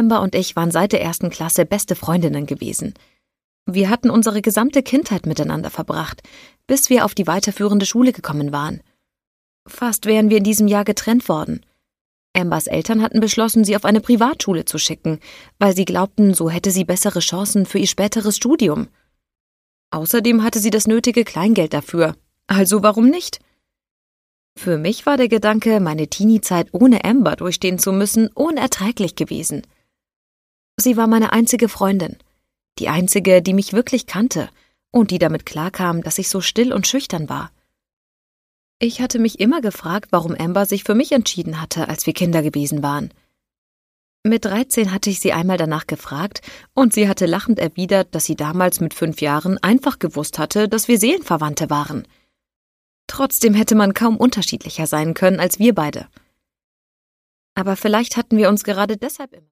Amber und ich waren seit der 1. Klasse beste Freundinnen gewesen. Wir hatten unsere gesamte Kindheit miteinander verbracht, bis wir auf die weiterführende Schule gekommen waren. Fast wären wir in diesem Jahr getrennt worden. Ambers Eltern hatten beschlossen, sie auf eine Privatschule zu schicken, weil sie glaubten, so hätte sie bessere Chancen für ihr späteres Studium. Außerdem hatte sie das nötige Kleingeld dafür, also warum nicht? Für mich war der Gedanke, meine Teenie-Zeit ohne Amber durchstehen zu müssen, unerträglich gewesen. Sie war meine einzige Freundin, die einzige, die mich wirklich kannte und die damit klarkam, dass ich so still und schüchtern war. Ich hatte mich immer gefragt, warum Amber sich für mich entschieden hatte, als wir Kinder gewesen waren. Mit 13 hatte ich sie einmal danach gefragt und sie hatte lachend erwidert, dass sie damals mit 5 Jahren einfach gewusst hatte, dass wir Seelenverwandte waren. Trotzdem hätte man kaum unterschiedlicher sein können als wir beide. Aber vielleicht hatten wir uns gerade deshalb immer